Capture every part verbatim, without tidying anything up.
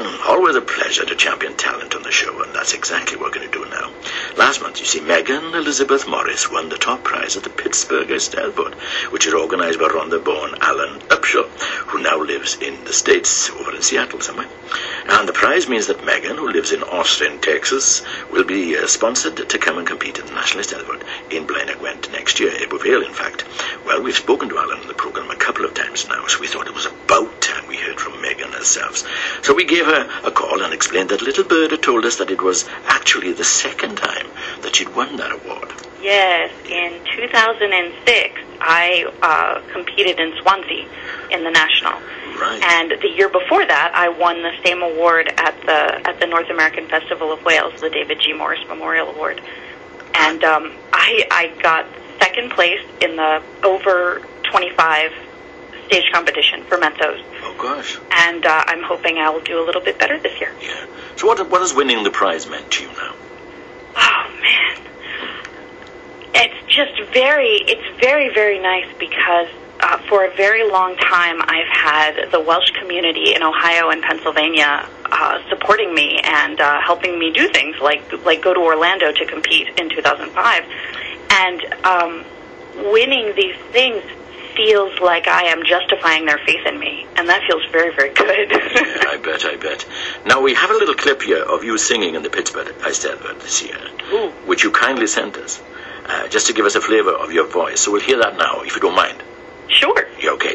Megan, always a pleasure to champion talent on the show, and that's exactly what we're going to do now. Last month, you see, Megan Elizabeth Morris won the top prize at the Pittsburgh Estelle Board, which is organized by Rhonda-born Alan Upshaw, who now lives in the States, over in Seattle somewhere. And the prize means that Megan, who lives in Austin, Texas, will be uh, sponsored to come and compete at the National Estelle Board in Blaine Gwent next year, April Vale, in fact. Well, we've spoken to Alan on the program a couple of times now, so we thought it was about time we heard from Megan herself. So we gave her a call and explained that little bird had told us that it was actually the second time that she'd won that award. Yes, in two thousand six, I uh, competed in Swansea in the National. Right. And the year before that, I won the same award at the at the North American Festival of Wales, the David G. Morris Memorial Award. And um, I, I got second place in the over twenty-five stage competition for Mentos. Oh, gosh. And uh, I'm hoping I will do a little bit better this year. Yeah. So what, what has winning the prize meant to you now? Oh, man. It's just very, it's very, very nice because uh, for a very long time I've had the Welsh community in Ohio and Pennsylvania uh, supporting me and uh, helping me do things like like go to Orlando to compete in two thousand five. And um, winning these things feels like I am justifying their faith in me, and that feels very, very good. Yeah, I bet, I bet. Now, we have a little clip here of you singing in the Pittsburgh Estelle Board this year, Ooh. which you kindly sent us, uh, just to give us a flavor of your voice. So we'll hear that now, if you don't mind. Sure. You okay?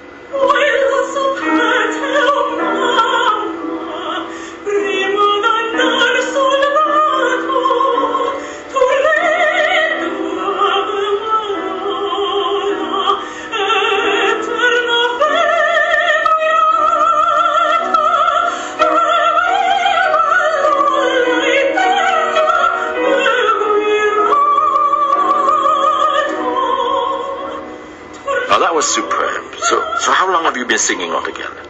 Superb. So, so how long have you been singing altogether?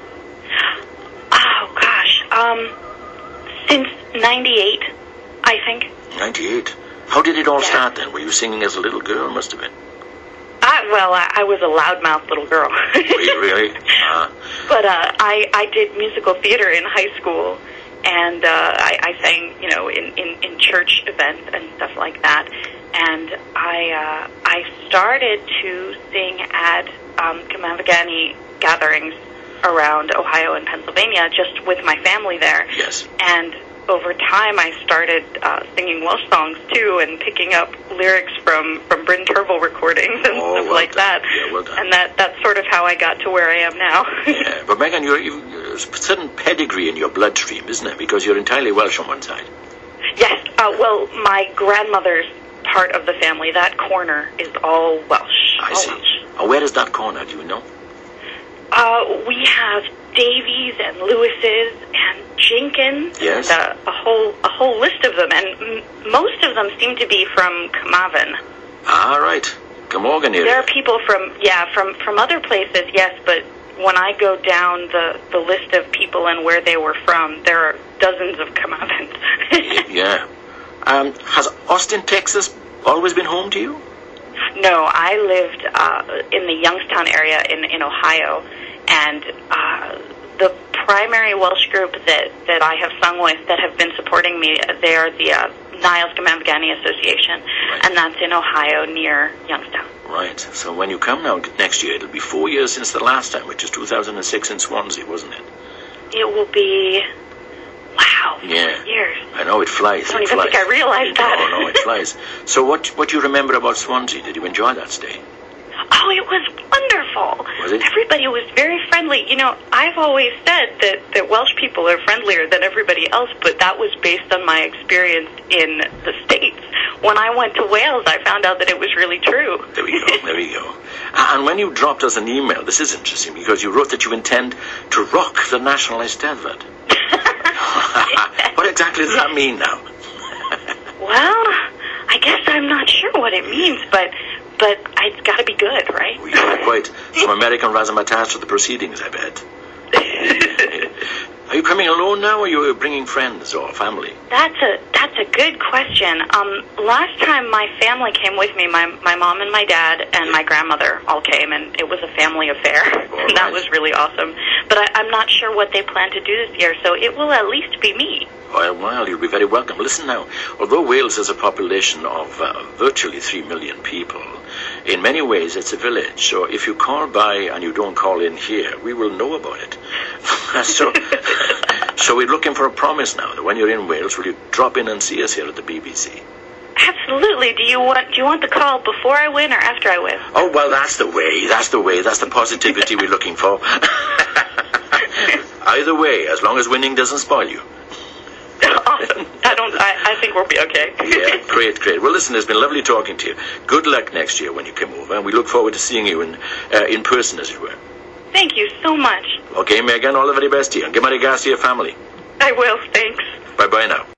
Oh gosh, um, since ninety-eight, I think. ninety-eight. How did it all yeah. start then? Were you singing as a little girl? Must have been. Uh, well, I, I was a loudmouth little girl. Were you really? Uh, but uh, I I did musical theater in high school, and uh, I, I sang, you know, in, in, in church events and stuff like that. And I uh, I started to sing at um, Kamavagani gatherings around Ohio and Pennsylvania, just with my family there. Yes. And over time, I started uh, singing Welsh songs too, and picking up lyrics from from Bryn Terfel recordings and oh, stuff well like done. that. Yeah, well done. And that that's sort of how I got to where I am now. Yeah, but Megan, you're, you're a certain pedigree in your bloodstream, isn't it? Because you're entirely Welsh on one side. Yes. Uh, well, my grandmother's part of the family, that corner, is all Welsh. I all see. Welsh. Oh, where is that corner? Do you know? Uh, we have Davies and Lewis's and Jenkins. Yes. And, uh, a whole a whole list of them, and m- most of them seem to be from Carmarthen. Ah, right. Glamorgan area. There are people from yeah from from other places, yes, but when I go down the the list of people and where they were from, there are dozens of Carmarthens. Yeah. Um, has Austin, Texas, always been home to you? No, I lived uh, in the Youngstown area in, in Ohio, and uh, the primary Welsh group that, that I have sung with that have been supporting me, they are the uh, Niles Gamavagani Association, right. and that's in Ohio near Youngstown. Right. So when you come now next year, it'll be four years since the last time, which is two thousand six in Swansea, wasn't it? It will be... Wow, yeah. four years. I know, it flies. I don't it even flies. think I realized that. No, no, it flies. So what what do you remember about Swansea? Did you enjoy that stay? Oh, it was wonderful. Was it? Everybody was very friendly. You know, I've always said that, that Welsh people are friendlier than everybody else, but that was based on my experience in the States. When I went to Wales, I found out that it was really true. There we go, there we go. And when you dropped us an email, this is interesting, because you wrote that you intend to rock the National Estelle Board. What exactly does that mean now? Well, I guess I'm not sure what it means, but but it's got to be good, right? We are quite some American razzmatazz to the proceedings, I bet. Are you coming alone now, or are you bringing friends or family? That's a that's a good question. Um, last time my family came with me, my my mom and my dad and my grandmother all came, and it was a family affair. And that was really awesome. But I, I'm not sure what they plan to do this year, so it will at least be me. Well, well, you'll be very welcome. Listen now, although Wales has a population of uh, virtually three million people, in many ways it's a village. So if you call by and you don't call in here, we will know about it. so, so we're looking for a promise now that when you're in Wales, will you drop in and see us here at the B B C? Absolutely. Do you want do you want the call before I win or after I win? Oh, well, that's the way. That's the way. That's the positivity we're looking for. Either way, as long as winning doesn't spoil you. Awesome. I don't. I, I think we'll be okay. Yeah, great, great. Well, listen, it's been lovely talking to you. Good luck next year when you come over, and we look forward to seeing you in uh, in person, as it were. Thank you so much. Okay, Megan, all the very best to you, and give my regards to your family. I will. Thanks. Bye-bye now.